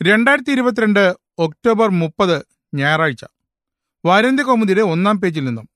2022 October 30 ഞായറാഴ്ച. വാരാന്ത്യകൗമുദിയുടെ 1-ാം പേജിൽ നിന്നും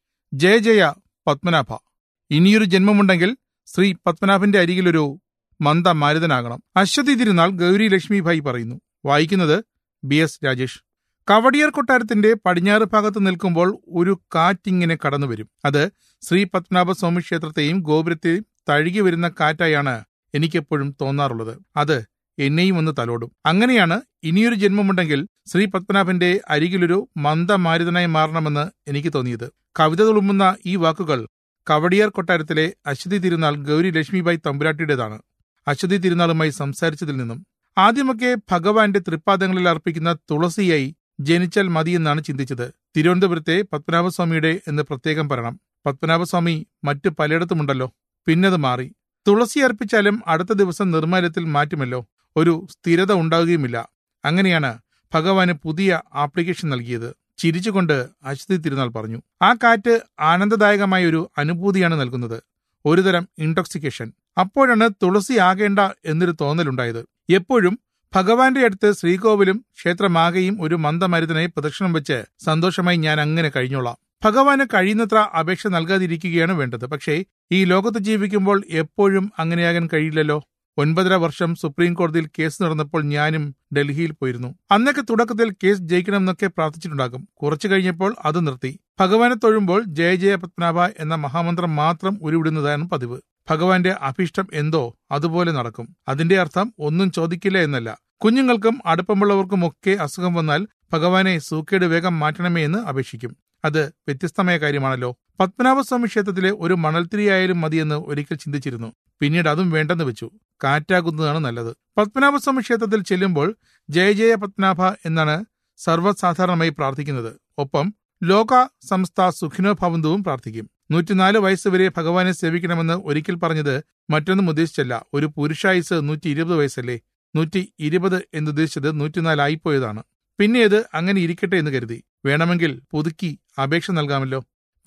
ജയ ജയ പത്മനാഭ. ഇനിയൊരു ജന്മമുണ്ടെങ്കിൽ ശ്രീ പത്മനാഭന്റെ അരികിലൊരു മന്ദമാരുതനാകണം. അശ്വതി തിരുനാൾ ഗൗരി ലക്ഷ്മിഭായി പറയുന്നു. വായിക്കുന്നത് BS രാജേഷ്. കവടിയാർ കൊട്ടാരത്തിന്റെ പടിഞ്ഞാറ് ഭാഗത്ത് നിൽക്കുമ്പോൾ ഒരു കാറ്റിങ്ങനെ കടന്നുവരും. അത് ശ്രീ പത്മനാഭ സ്വാമി ക്ഷേത്രത്തെയും ഗോപുരത്തെയും തഴുകി വരുന്ന കാറ്റായാണ് എനിക്കെപ്പോഴും തോന്നാറുള്ളത്. അത് എന്നെയും ഒന്ന് തലോടും. അങ്ങനെയാണ് ഇനിയൊരു ജന്മമുണ്ടെങ്കിൽ ശ്രീ പത്മനാഭന്റെ അരികിലൊരു മന്ദമാരുതനായി മാറണമെന്ന് എനിക്ക് തോന്നിയത്. കവിത തുളുമ്പുന്ന ഈ വാക്കുകൾ കവടിയാർ കൊട്ടാരത്തിലെ അശ്വതി തിരുനാൾ ഗൗരി ലക്ഷ്മിഭായി തമ്പുരാട്ടിയുടേതാണ്. അശ്വതി തിരുനാളുമായി സംസാരിച്ചതിൽ നിന്നും. ആദ്യമൊക്കെ ഭഗവാന്റെ തൃപ്പാദങ്ങളിൽ അർപ്പിക്കുന്ന തുളസിയായി ജനിച്ചാൽ മതിയെന്നാണ് ചിന്തിച്ചത്. തിരുവനന്തപുരത്തെ പത്മനാഭസ്വാമിയുടെ എന്ന് പ്രത്യേകം പറയണം. പത്മനാഭസ്വാമി മറ്റു പലയിടത്തുമുണ്ടല്ലോ. പിന്നത് മാറി. തുളസി അർപ്പിച്ചാലും അടുത്ത ദിവസം നിർമ്മാല്യത്തിൽ മാറ്റുമല്ലോ. ഒരു സ്ഥിരത ഉണ്ടാവുകയുമില്ല. അങ്ങനെയാണ് ഭഗവാന് പുതിയ ആപ്ലിക്കേഷൻ നൽകിയത്. ചിരിച്ചുകൊണ്ട് അശ്വതി തിരുനാൾ പറഞ്ഞു. ആ കാറ്റ് ആനന്ദദായകമായ ഒരു അനുഭൂതിയാണ് നൽകുന്നത്, ഒരുതരം ഇൻടോക്സിക്കേഷൻ. അപ്പോഴാണ് തുളസി ആകേണ്ട എന്നൊരു തോന്നലുണ്ടായത്. എപ്പോഴും ഭഗവാന്റെ അടുത്ത് ശ്രീകോവിലും ക്ഷേത്രമാകെയും ഒരു മന്ദമരുതനായി പ്രദക്ഷിണം വെച്ച് സന്തോഷമായി ഞാൻ അങ്ങനെ കഴിഞ്ഞോളാം. ഭഗവാന് കഴിയുന്നത്ര അപേക്ഷ നൽകാതിരിക്കുകയാണ് വേണ്ടത്. പക്ഷേ ഈ ലോകത്ത് ജീവിക്കുമ്പോൾ എപ്പോഴും അങ്ങനെയാകാൻ കഴിയില്ലല്ലോ. 9.5 വർഷം സുപ്രീം കോടതിയിൽ കേസ് നടന്നപ്പോൾ ഞാനും ഡൽഹിയിൽ പോയിരുന്നു. അന്നൊക്കെ തുടക്കത്തിൽ കേസ് ജയിക്കണമെന്നൊക്കെ പ്രാർത്ഥിച്ചിട്ടുണ്ടാകും. കുറച്ചു കഴിഞ്ഞപ്പോൾ അത് നിർത്തി. ഭഗവാനെ തൊഴുമ്പോൾ ജയ ജയ പത്മനാഭ എന്ന മഹാമന്ത്രം മാത്രം ഉരുവിടുന്നതാണ് പതിവ്. ഭഗവാന്റെ അഭീഷ്ടം എന്തോ അതുപോലെ നടക്കും. അതിന്റെ അർത്ഥം ഒന്നും ചോദിക്കില്ല എന്നല്ല. കുഞ്ഞുങ്ങൾക്കും അടുപ്പമുള്ളവർക്കുമൊക്കെ അസുഖം വന്നാൽ ഭഗവാനെ സൂക്കേട് വേഗം മാറ്റണമേ എന്ന് അപേക്ഷിക്കും. അത് വ്യത്യസ്തമായ കാര്യമാണല്ലോ. പത്മനാഭസ്വാമി ക്ഷേത്രത്തിലെ ഒരു മണൽത്തിരിയായാലും മതിയെന്ന് ഒരിക്കൽ ചിന്തിച്ചിരുന്നു. പിന്നീട് അതും വേണ്ടെന്ന് വെച്ചു. കാറ്റാകുന്നതാണ് നല്ലത്. പത്മനാഭസ്വാമി ക്ഷേത്രത്തിൽ ചെല്ലുമ്പോൾ ജയ ജയ പത്മനാഭ എന്നാണ് സർവ്വസാധാരണമായി പ്രാർത്ഥിക്കുന്നത്. ഒപ്പം ലോക സംസ്ഥ സുഖിനോ ഭവന്തുവും പ്രാർത്ഥിക്കും. 104 വയസ്സ് വരെ ഭഗവാനെ സേവിക്കണമെന്ന് ഒരിക്കൽ പറഞ്ഞത് മറ്റൊന്നും ഉദ്ദേശിച്ചല്ല. ഒരു പുരുഷായുസ് 120 വയസ്സല്ലേ. 120 എന്നുദ്ദേശിച്ചത് 104 ആയിപ്പോയതാണ്. പിന്നെ അത് അങ്ങനെ ഇരിക്കട്ടെ എന്ന് കരുതി. വേണമെങ്കിൽ പുതുക്കി അപേക്ഷ നൽകാമല്ലോ.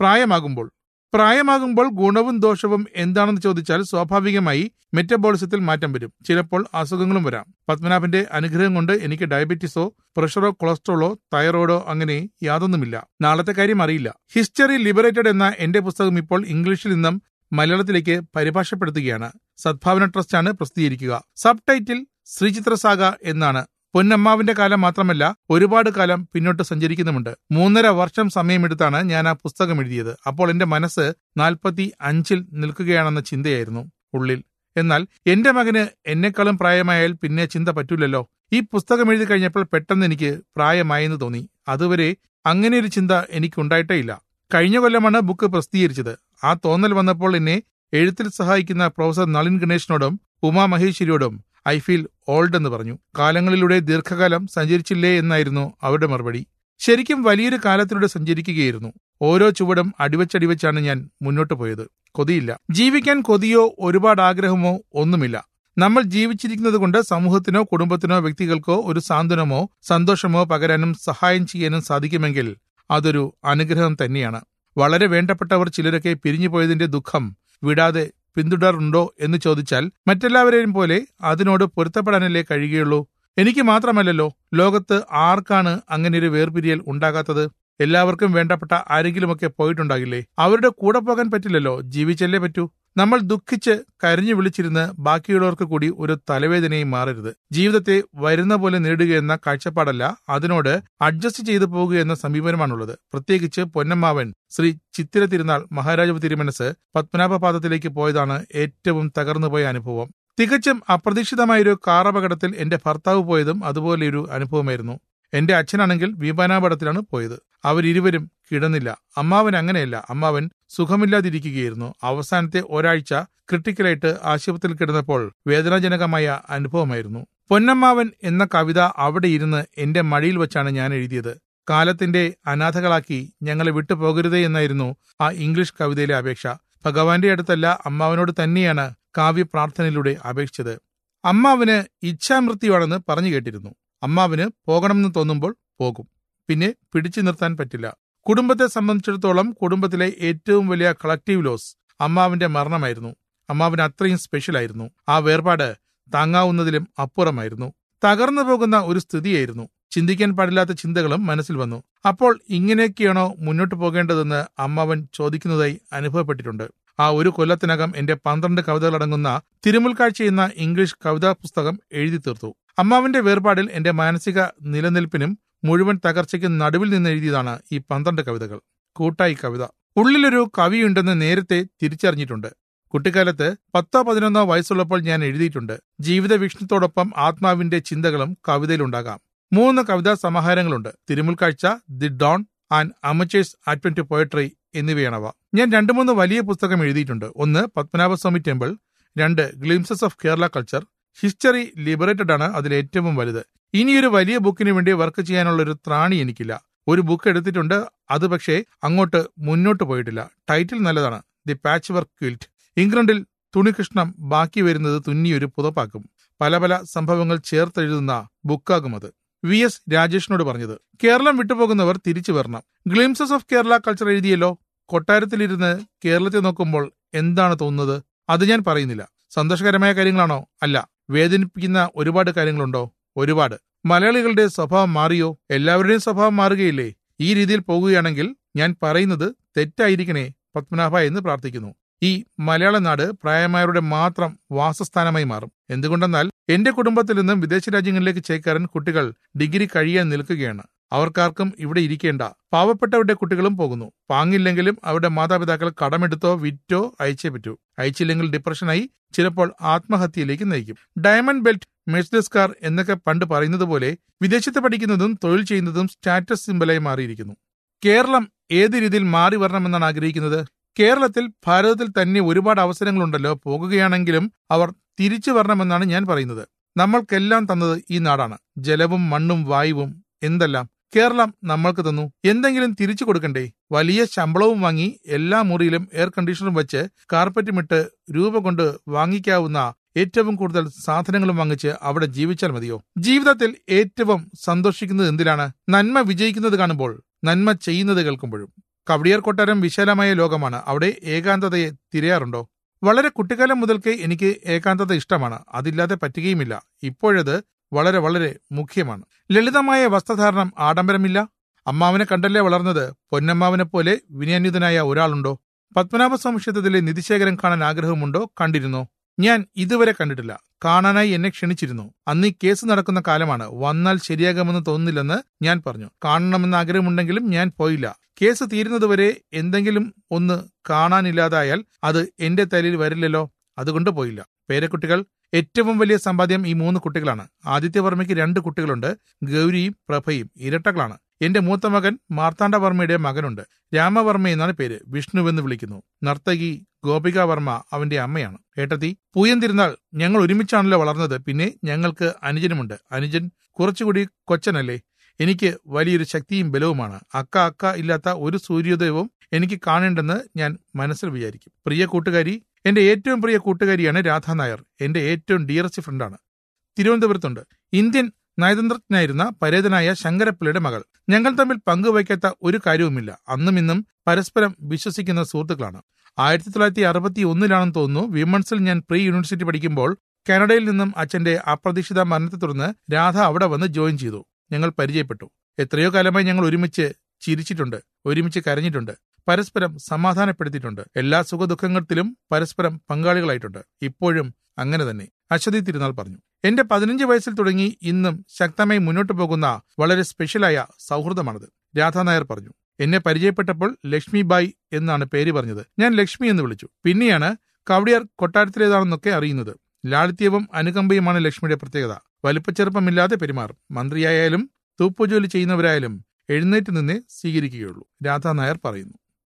പ്രായമാകുമ്പോൾ ഗുണവും ദോഷവും എന്താണെന്ന് ചോദിച്ചാൽ സ്വാഭാവികമായി മെറ്റബോളിസത്തിൽ മാറ്റം വരും. ചിലപ്പോൾ അസുഖങ്ങളും വരാം. പത്മനാഭന്റെ അനുഗ്രഹം കൊണ്ട് എനിക്ക് ഡയബറ്റീസോ പ്രഷറോ കൊളസ്ട്രോളോ തൈറോയിഡോ അങ്ങനെ യാതൊന്നുമില്ല. നാളത്തെ കാര്യം അറിയില്ല. ഹിസ്റ്ററി ലിബറേറ്റഡ് എന്ന എന്റെ പുസ്തകം ഇപ്പോൾ ഇംഗ്ലീഷിൽ നിന്നും മലയാളത്തിലേക്ക് പരിഭാഷപ്പെടുത്തുകയാണ്. സദ്ഭാവന ട്രസ്റ്റാണ് പ്രസിദ്ധീകരിക്കുക. സബ് ടൈറ്റിൽ ശ്രീചിത്രസാഗ എന്നാണ്. പൊന്നമ്മാവിന്റെ കാലം മാത്രമല്ല, ഒരുപാട് കാലം പിന്നോട്ട് സഞ്ചരിക്കുന്നുമുണ്ട്. 3.5 വർഷം സമയമെടുത്താണ് ഞാൻ ആ പുസ്തകം എഴുതിയത്. അപ്പോൾ എന്റെ മനസ്സ് 45 നിൽക്കുകയാണെന്ന ചിന്തയായിരുന്നു ഉള്ളിൽ. എന്നാൽ എന്റെ മകന് എന്നെക്കാളും പ്രായമായാൽ പിന്നെ ചിന്ത പറ്റൂലല്ലോ. ഈ പുസ്തകം എഴുതി കഴിഞ്ഞപ്പോൾ പെട്ടെന്ന് എനിക്ക് പ്രായമായെന്ന് തോന്നി. അതുവരെ അങ്ങനെ ഒരു ചിന്ത എനിക്കുണ്ടായിട്ടേ ഇല്ല. കഴിഞ്ഞ കൊല്ലമാണ് ബുക്ക് പ്രസിദ്ധീകരിച്ചത്. ആ തോന്നൽ വന്നപ്പോൾ എന്നെ എഴുത്തിൽ സഹായിക്കുന്ന പ്രൊഫസർ നളിൻ ഗണേഷിനോടും ഉമാ മഹേശ്വരിയോടും ഐ ഫീൽ ഓൾഡ് എന്ന് പറഞ്ഞു. കാലങ്ങളിലൂടെ ദീർഘകാലം സഞ്ചരിച്ചില്ലേ എന്നായിരുന്നു അവരുടെ മറുപടി. ശരിക്കും വലിയൊരു കാലത്തിലൂടെ സഞ്ചരിക്കുകയായിരുന്നു. ഓരോ ചുവടും അടിവച്ചടിവച്ചാണ് ഞാൻ മുന്നോട്ട് പോയത്. കൊതിയില്ല. ജീവിക്കാൻ കൊതിയോ ഒരുപാട് ആഗ്രഹമോ ഒന്നുമില്ല. നമ്മൾ ജീവിച്ചിരിക്കുന്നത് കൊണ്ട് സമൂഹത്തിനോ കുടുംബത്തിനോ വ്യക്തികൾക്കോ ഒരു സാന്ത്വനമോ സന്തോഷമോ പകരാനും സഹായം ചെയ്യാനും സാധിക്കുമെങ്കിൽ അതൊരു അനുഗ്രഹം തന്നെയാണ്. വളരെ വേണ്ടപ്പെട്ടവർ ചിലരൊക്കെ പിരിഞ്ഞുപോയതിന്റെ ദുഃഖം വിടാതെ പിന്തുടരുന്നുണ്ടോ എന്ന് ചോദിച്ചാൽ മറ്റെല്ലാവരെയും പോലെ അതിനോട് പൊരുത്തപ്പെടാനല്ലേ കഴിയുകയുള്ളൂ. എനിക്ക് മാത്രമല്ലല്ലോ, ലോകത്ത് ആർക്കാണ് അങ്ങനെയൊരു വേർപിരിയൽ ഉണ്ടാകാത്തത്? എല്ലാവർക്കും വേണ്ടപ്പെട്ട ആരെങ്കിലുമൊക്കെ പോയിട്ടുണ്ടാകില്ലേ? അവരുടെ കൂടെ പോകാൻ പറ്റില്ലല്ലോ, ജീവിച്ചല്ലേ പറ്റൂ. നമ്മൾ ദുഃഖിച്ച് കരഞ്ഞു വിളിച്ചിരുന്ന് ബാക്കിയുള്ളവർക്ക് കൂടി ഒരു തലവേദനയും മാറരുത്. ജീവിതത്തെ വരുന്ന പോലെ നേടുകയെന്ന കാഴ്ചപ്പാടല്ല, അതിനോട് അഡ്ജസ്റ്റ് ചെയ്തു പോകുക എന്ന സമീപനമാണുള്ളത്. പ്രത്യേകിച്ച് പൊന്നമ്മാവൻ ശ്രീ ചിത്തിര തിരുനാൾ മഹാരാജാവ് തിരുമനസ് പത്മനാഭപാദത്തിലേക്ക് പോയതാണ് ഏറ്റവും തകർന്നുപോയ അനുഭവം. തികച്ചും അപ്രതീക്ഷിതമായൊരു കാർ അപകടത്തിൽ എന്റെ ഭർത്താവ് പോയതും അതുപോലെയൊരു അനുഭവമായിരുന്നു. എന്റെ അച്ഛനാണെങ്കിൽ വിമാനാപകടത്തിലാണ് പോയത്. അവരിരുവരും കിടന്നില്ല. അമ്മാവൻ അങ്ങനെയല്ല. അമ്മാവൻ സുഖമില്ലാതിരിക്കുകയായിരുന്നു. അവസാനത്തെ ഒരാഴ്ച ക്രിട്ടിക്കലായിട്ട് ആശുപത്രിയിൽ കിടന്നപ്പോൾ വേദനാജനകമായ അനുഭവമായിരുന്നു. പൊന്നമ്മാവൻ എന്ന കവിത അവിടെ ഇരുന്ന് എന്റെ മടിയിൽ വെച്ചാണ് ഞാൻ എഴുതിയത്. കാലത്തിന്റെ അനാഥകളാക്കി ഞങ്ങളെ വിട്ടുപോകരുതേ എന്നായിരുന്നു ആ ഇംഗ്ലീഷ് കവിതയിലെ അപേക്ഷ. ഭഗവാന്റെ അടുത്തല്ല, അമ്മാവനോട് തന്നെയാണ് കാവ്യ പ്രാർത്ഥനയിലൂടെ അപേക്ഷിച്ചത്. അമ്മാവന് ഇച്ഛാമൃത്യുവാണെന്ന് പറഞ്ഞു കേട്ടിരുന്നു. അമ്മാവന് പോകണമെന്ന് തോന്നുമ്പോൾ പോകും. പിന്നെ പിടിച്ചു നിർത്താൻ പറ്റില്ല. കുടുംബത്തെ സംബന്ധിച്ചിടത്തോളം കുടുംബത്തിലെ ഏറ്റവും വലിയ കളക്റ്റീവ് ലോസ് അമ്മാവിന്റെ മരണമായിരുന്നു. അമ്മാവന് അത്രയും സ്പെഷ്യലായിരുന്നു. ആ വേർപാട് താങ്ങാവുന്നതിലും അപ്പുറമായിരുന്നു. തകർന്നു പോകുന്ന ഒരു സ്ഥിതിയായിരുന്നു. ചിന്തിക്കാൻ പാടില്ലാത്ത ചിന്തകളും മനസ്സിൽ വന്നു. അപ്പോൾ ഇങ്ങനെയൊക്കെയാണോ മുന്നോട്ട് പോകേണ്ടതെന്ന് അമ്മാവൻ ചോദിക്കുന്നതായി അനുഭവപ്പെട്ടിട്ടുണ്ട്. ആ ഒരു കൊല്ലത്തിനകം എന്റെ 12 കവിതകളടങ്ങുന്ന തിരുമുൽക്കാഴ്ച എന്ന ഇംഗ്ലീഷ് കവിതാ പുസ്തകം എഴുതി തീർത്തു. അമ്മാവന്റെ വേർപാടിൽ എന്റെ മാനസിക നിലനിൽപ്പിനും മുഴുവൻ തകർച്ചയ്ക്കും നടുവിൽ നിന്ന് എഴുതിയതാണ് ഈ 12 കവിതകൾ. കൂട്ടായി കവിത. ഉള്ളിലൊരു കവിയുണ്ടെന്ന് നേരത്തെ തിരിച്ചറിഞ്ഞിട്ടുണ്ട്. കുട്ടിക്കാലത്ത് 10-11 വയസ്സുള്ളപ്പോൾ ഞാൻ എഴുതിയിട്ടുണ്ട്. ജീവിത വീക്ഷണത്തോടൊപ്പം ആത്മാവിന്റെ ചിന്തകളും കവിതയിലുണ്ടാകാം. 3 കവിതാ സമാഹാരങ്ങളുണ്ട്. Thirumulkazhcha, the dawn and amateurs advent to poetry എന്നിവയാണവ. ഞാൻ 2-3 വലിയ പുസ്തകം എഴുതിയിട്ടുണ്ട്. 1 Padmanabhaswamy temple, 2 glimpses of Kerala culture, history liberated ആണ് അതിൽ ഏറ്റവും വലുത്. ഇനിയൊരു വലിയ ബുക്കിന് വേണ്ടി വർക്ക് ചെയ്യാനുള്ള ഒരു ത്രാണി എനിക്കില്ല. ഒരു ബുക്ക് എടുത്തിട്ടുണ്ട്, അത് പക്ഷേ അങ്ങോട്ട് മുന്നോട്ട് പോയിട്ടില്ല. ടൈറ്റിൽ നല്ലതാണ്, ദി പാച്ച് വർക്ക് ക്വിൽറ്റ്. ഇംഗ്ലണ്ടിൽ തുണികൃഷ്ണം ബാക്കി വരുന്നത് തുന്നിയൊരു പുതപ്പാക്കും. പല പല സംഭവങ്ങൾ ചേർത്തെഴുതുന്ന ബുക്കാകും അത്. VS രാജേഷിനോട് പറഞ്ഞത്. കേരളം വിട്ടുപോകുന്നവർ തിരിച്ചു വരണം. ഗ്ലിംസസ് ഓഫ് കേരള കൾച്ചർ എഴുതിയല്ലോ. കൊട്ടാരത്തിലിരുന്ന് കേരളത്തെ നോക്കുമ്പോൾ എന്താണ് തോന്നുന്നത്? അത് ഞാൻ പറയുന്നില്ല. സന്തോഷകരമായ കാര്യങ്ങളാണോ? അല്ല. വേദനിപ്പിക്കുന്ന ഒരുപാട് കാര്യങ്ങളുണ്ടോ? ഒരുപാട്. മലയാളികളുടെ സ്വഭാവം മാറിയോ? എല്ലാവരുടെയും സ്വഭാവം മാറുകയില്ലേ? ഈ രീതിയിൽ പോകുകയാണെങ്കിൽ ഞാൻ പറയുന്നത് തെറ്റായിരിക്കണേ പത്മനാഭ എന്ന് പ്രാർത്ഥിക്കുന്നു. ഈ മലയാള നാട് പ്രായമായവരുടെ മാത്രം വാസസ്ഥാനമായി മാറും. എന്തുകൊണ്ടെന്നാൽ എന്റെ കുടുംബത്തിൽ നിന്നും വിദേശ രാജ്യങ്ങളിലേക്ക് ചേക്കേറാൻ കുട്ടികൾ ഡിഗ്രി കഴിയാൻ നിൽക്കുകയാണ്. അവർക്കാർക്കും ഇവിടെ ഇരിക്കേണ്ട. പാവപ്പെട്ടവരുടെ കുട്ടികളും പോകുന്നു. പാങ്ങില്ലെങ്കിലും അവരുടെ മാതാപിതാക്കൾ കടമെടുത്തോ വിറ്റോ അയച്ചേ പറ്റൂ. അയച്ചില്ലെങ്കിൽ ഡിപ്രഷനായി, ചിലപ്പോൾ ആത്മഹത്യയിലേക്ക് നയിക്കും. ഡയമണ്ട് ബെൽറ്റ്, മെഴ്സിഡസ് കാർ എന്നൊക്കെ പണ്ട് പറയുന്നത് പോലെ വിദേശത്ത് പഠിക്കുന്നതും തൊഴിൽ ചെയ്യുന്നതും സ്റ്റാറ്റസ് സിംബലായി മാറിയിരിക്കുന്നു. കേരളം ഏത് രീതിയിൽ മാറി വരണമെന്നാണ് ആഗ്രഹിക്കുന്നത്? കേരളത്തിൽ, ഭാരതത്തിൽ തന്നെ ഒരുപാട് അവസരങ്ങളുണ്ടല്ലോ. പോകുകയാണെങ്കിലും അവർ തിരിച്ചു വരണമെന്നാണ് ഞാൻ പറയുന്നത്. നമ്മൾക്കെല്ലാം തന്നത് ഈ നാടാണ്. ജലവും മണ്ണും വായുവും എന്തെല്ലാം കേരളം നമ്മൾക്ക് തന്നു. എന്തെങ്കിലും തിരിച്ചു കൊടുക്കണ്ടേ? വലിയ ശമ്പളവും വാങ്ങി എല്ലാ മുറിയിലും എയർ കണ്ടീഷണറും വെച്ച് കാർപ്പറ്റുമിട്ട് രൂപ കൊണ്ട് വാങ്ങിക്കാവുന്ന ഏറ്റവും കൂടുതൽ സാധനങ്ങളും വാങ്ങിച്ച് അവിടെ ജീവിച്ചാൽ മതിയോ? ജീവിതത്തിൽ ഏറ്റവും സന്തോഷിക്കുന്നത് എന്തിലാണ്? നന്മ വിജയിക്കുന്നത് കാണുമ്പോൾ, നന്മ ചെയ്യുന്നത് കേൾക്കുമ്പോഴും. കവടിയാർ കൊട്ടാരം വിശാലമായ ലോകമാണ്. അവിടെ ഏകാന്തതയെ തിരയാറുണ്ടോ? വളരെ കുട്ടിക്കാലം മുതൽക്കേ എനിക്ക് ഏകാന്തത ഇഷ്ടമാണ്. അതില്ലാതെ പറ്റുകയുമില്ല. ഇപ്പോഴത് വളരെ വളരെ മുഖ്യമാണ്. ലളിതമായ വസ്ത്രധാരണം, ആഡംബരമില്ല. അമ്മാവനെ കണ്ടല്ലേ വളർന്നത്. പൊന്നമ്മാവനെ പോലെ വിനയാന്വിതനായ ഒരാളുണ്ടോ? പത്മനാഭസ്വാമി ക്ഷേത്രത്തിലെ നിധിശേഖരം കാണാൻ ആഗ്രഹമുണ്ടോ? കണ്ടിരുന്നോ? ഞാൻ ഇതുവരെ കണ്ടിട്ടില്ല. കാണാനായി എന്നെ ക്ഷണിച്ചിരുന്നു. അന്ന് ഈ കേസ് നടക്കുന്ന കാലമാണ്. വന്നാൽ ശരിയാകുമെന്ന് തോന്നുന്നില്ലെന്ന് ഞാൻ പറഞ്ഞു. കാണണമെന്ന് ആഗ്രഹമുണ്ടെങ്കിലും ഞാൻ പോയില്ല. കേസ് തീരുന്നതുവരെ എന്തെങ്കിലും ഒന്ന് കാണാനില്ലാതായാൽ അത് എന്റെ തലയിൽ വരില്ലല്ലോ. അതുകൊണ്ട് പോയില്ല. പേരക്കുട്ടികൾ. ഏറ്റവും വലിയ സമ്പാദ്യം ഈ 3 കുട്ടികളാണ്. ആദിത്യവർമ്മയ്ക്ക് 2 കുട്ടികളുണ്ട്. ഗൗരിയും പ്രഭയും ഇരട്ടകളാണ്. എന്റെ മൂത്ത മകൻ മാർത്താണ്ഡവർമ്മയുടെ മകനുണ്ട്. രാമവർമ്മ എന്നാണ് പേര്. വിഷ്ണുവെന്ന് വിളിക്കുന്നു. നർത്തകി ഗോപിക വർമ്മ അവന്റെ അമ്മയാണ്. ഏട്ടത്തി പൂയം തിരുനാൾ. ഞങ്ങൾ ഒരുമിച്ചാണല്ലോ വളർന്നത്. പിന്നെ ഞങ്ങൾക്ക് അനുജനുമുണ്ട്. അനുജൻ കുറച്ചുകൂടി കൊച്ചനല്ലേ. എനിക്ക് വലിയൊരു ശക്തിയും ബലവുമാണ്. അക്ക ഇല്ലാത്ത ഒരു സൂര്യോദയവും എനിക്ക് കാണേണ്ടെന്ന് ഞാൻ മനസ്സിൽ വിചാരിക്കും. പ്രിയ കൂട്ടുകാരി, എന്റെ ഏറ്റവും പ്രിയ കൂട്ടുകാരിയാണ് രാധാ നായർ. എന്റെ ഏറ്റവും ഡിയറസ്റ്റ് ഫ്രണ്ടാണ്. തിരുവനന്തപുരത്തുണ്ട്. ഇന്ത്യൻ നയതന്ത്രജ്ഞനായിരുന്ന പരേതനായ ശങ്കരപ്പിള്ളയുടെ മകൾ. ഞങ്ങൾ തമ്മിൽ പങ്കുവയ്ക്കാത്ത ഒരു കാര്യവുമില്ല. അന്നും ഇന്നും പരസ്പരം വിശ്വസിക്കുന്ന സുഹൃത്തുക്കളാണ്. 1961 തോന്നുന്നു, വിമൺസിൽ ഞാൻ പ്രീ യൂണിവേഴ്സിറ്റി പഠിക്കുമ്പോൾ കാനഡയിൽ നിന്നും അച്ഛന്റെ അപ്രതീക്ഷിത മരണത്തെ തുടർന്ന് രാധ അവിടെ വന്ന് ജോയിൻ ചെയ്തു. ഞങ്ങൾ പരിചയപ്പെട്ടു. എത്രയോ കാലമായി ഞങ്ങൾ ഒരുമിച്ച് ചിരിച്ചിട്ടുണ്ട്, ഒരുമിച്ച് കരഞ്ഞിട്ടുണ്ട്, പരസ്പരം സമാധാനപ്പെടുത്തിയിട്ടുണ്ട്. എല്ലാ സുഖദുഃഖങ്ങളിലും പരസ്പരം പങ്കാളികളായിട്ടുണ്ട്. ഇപ്പോഴും അങ്ങനെ തന്നെ. അശ്വതി തിരുനാൾ പറഞ്ഞു. എന്റെ 15 വയസ്സിൽ തുടങ്ങി ഇന്നും ശക്തമായി മുന്നോട്ട് പോകുന്ന വളരെ സ്പെഷ്യലായ സൗഹൃദമാണത്. രാധാ നായർ പറഞ്ഞു. എന്നെ പരിചയപ്പെട്ടപ്പോൾ ലക്ഷ്മി ബായ് എന്നാണ് പേര് പറഞ്ഞത്. ഞാൻ ലക്ഷ്മി എന്ന് വിളിച്ചു. പിന്നെയാണ് കവടിയാർ കൊട്ടാരത്തിലേതാണെന്നൊക്കെ അറിയുന്നത്. ലാളിത്യവും അനുകമ്പയുമാണ് ലക്ഷ്മിയുടെ പ്രത്യേകത. വലിപ്പച്ചെറുപ്പമില്ലാതെ പെരുമാറും. മന്ത്രിയായാലും തൂപ്പുജോലി ചെയ്യുന്നവരായാലും എഴുന്നേറ്റ് നിന്നേ സ്വീകരിക്കുകയുള്ളൂ. രാധാ നായർ പറയുന്നു.